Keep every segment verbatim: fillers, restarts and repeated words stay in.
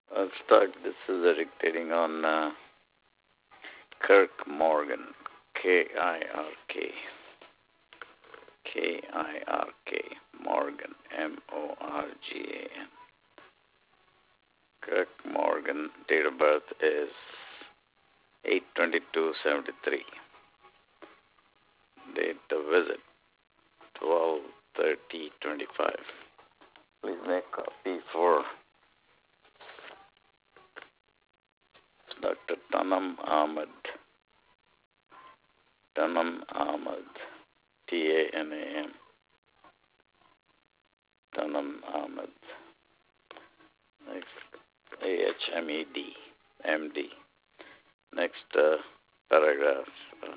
I'll start. This is a dictating on uh, Kirk Morgan. K I R K. K I R K. Morgan. M O R G A N. Kirk Morgan. Date of birth is eight twenty-two seventy-three. Date of visit twelve thirty twenty-five. Please make copy for Doctor Tanam Ahmed. Tanam Ahmed. T A N A M. Tanam Ahmed. Next, A H M E D. M D. Next uh, paragraph. Uh,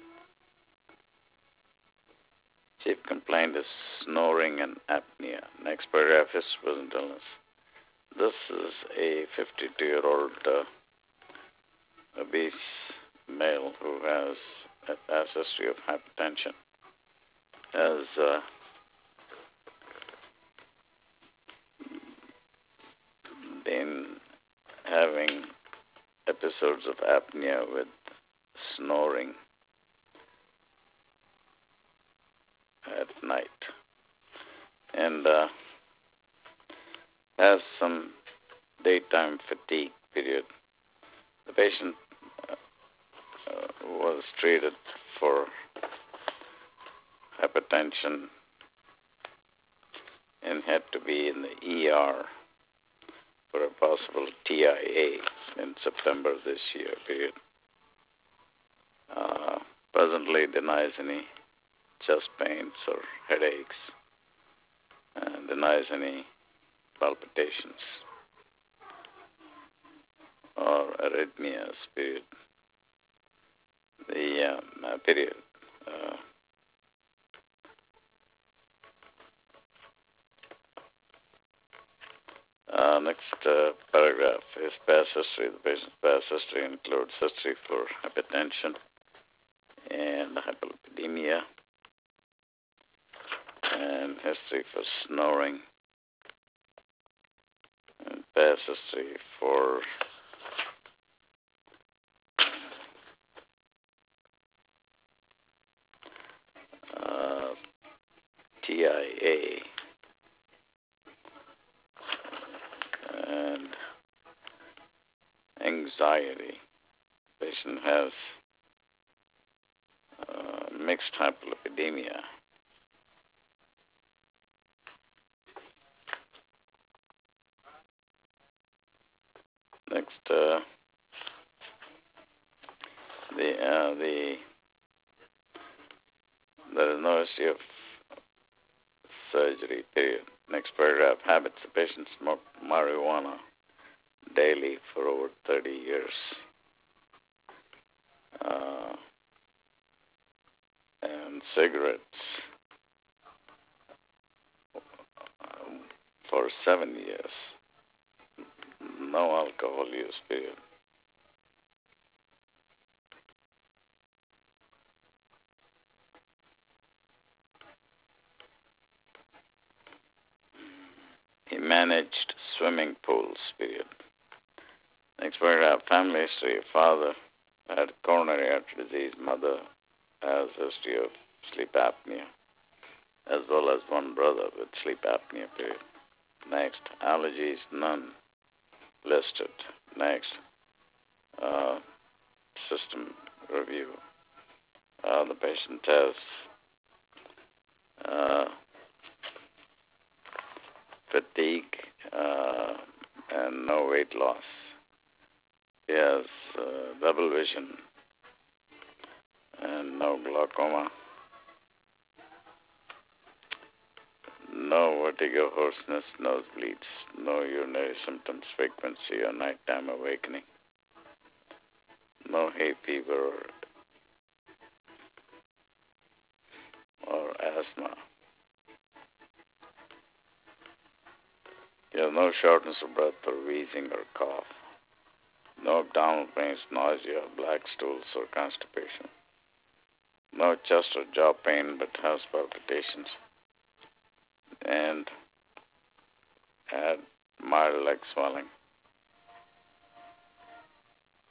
chief complaint is snoring and apnea. Next paragraph is present illness. This is a fifty-two-year-old uh, obese male who has a has history of hypertension. Has uh, been having episodes of apnea with snoring at night, and uh, has some daytime fatigue period. The patient uh, uh, was treated for hypertension and had to be in the E R for a possible T I A in September this year period. Uh, presently denies any chest pains or headaches, and denies any palpitations or arrhythmias period. The um, uh, period. Uh, Uh, next uh, paragraph is past history. The patient's past history includes history for hypertension and hyperlipidemia, and history for snoring, and past history for uh, T I A. And anxiety. Patient has uh, mixed hyperlipidemia. Next, uh, the uh, the there is no history of surgery. Period. Next paragraph. Habits. The patient smoked marijuana daily for over thirty years. Uh, and cigarettes for seven years. No alcohol use. Period. He managed swimming pools. Period. Next paragraph. Family history. Father had coronary artery disease. Mother has history of sleep apnea, as well as one brother with sleep apnea. Period. Next, allergies, none listed. Next, uh, system review. Uh, the patient has uh, fatigue uh, and no weight loss. He has uh, double vision and no glaucoma. No vertigo, hoarseness, nosebleeds, no urinary symptoms, frequency or nighttime awakening, no hay fever or, or asthma. You have no shortness of breath or wheezing or cough, no abdominal pains, nausea, black stools or constipation, no chest or jaw pain but has palpitations, and had mild leg swelling.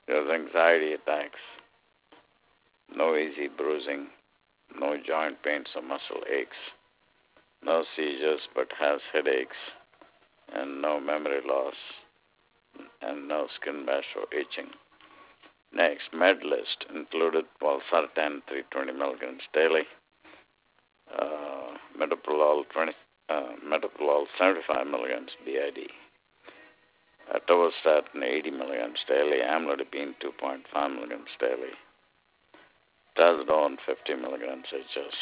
There's anxiety attacks, no easy bruising, no joint pains or muscle aches, no seizures but has headaches, and no memory loss, and no skin rash or itching. Next, med list included valsartan three hundred twenty milligrams daily, uh, metoprolol twenty, uh, metoprolol seventy-five milligrams B I D, atorvastatin eighty milligrams daily, amlodipine two point five milligrams daily, trazodone fifty milligrams H S.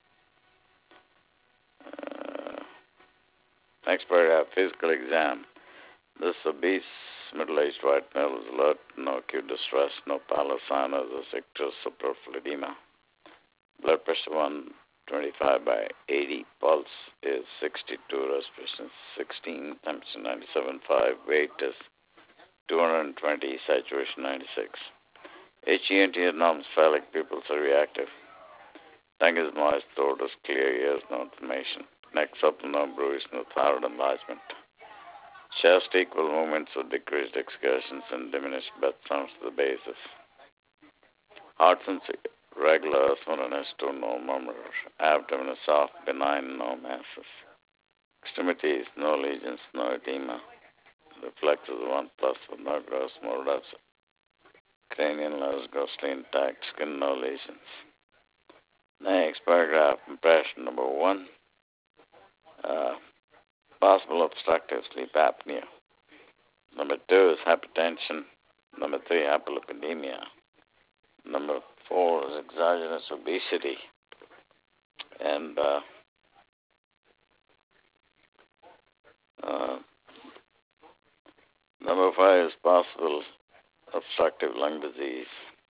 Uh, next paragraph, physical exam. This obese middle-aged white male is alert, no acute distress, no pallor, sinus, or ictus, superfluous edema. Blood pressure one twenty-five by eighty, pulse is sixty-two, respiration sixteen, temperature ninety-seven point five, weight is two hundred twenty, saturation ninety-six. H E N T abnormal cephalic pupils are reactive. Tongue is moist, throat is clear, ears no inflammation. Neck supple, no bruise, no thyroid enlargement. Chest equal movements with decreased excursions and diminished breath sounds to the basis. Heart sensitive, regular, S one and S two, no murmur. Abdomen is soft, benign, no masses. Extremities, no lesions, no edema. Reflexes one plus with no gross motor. Cranial nerves grossly intact, skin no lesions. Next paragraph, impression number one. Uh, possible obstructive sleep apnea. Number two is hypertension. Number three, hyperlipidemia. Number four is exogenous obesity. And uh, uh, number five is possible obstructive lung disease.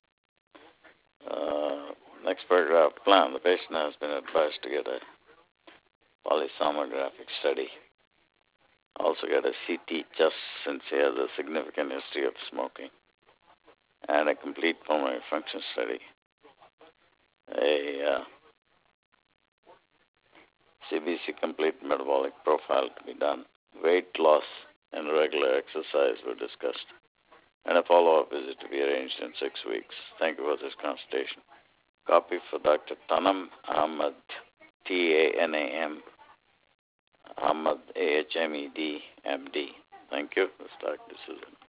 Uh, next paragraph, plan. The patient has been advised to get a polysomnographic study. Also get a C T just since he has a significant history of smoking. And a complete pulmonary function study. A uh, C B C complete metabolic profile to be done. Weight loss and regular exercise were discussed. And a follow-up visit to be arranged in six weeks. Thank you for this consultation. Copy for Doctor Tanam Ahmed, T A N A M, Ahmed, A H M E D, M D. Thank you. This is Doctor Susan.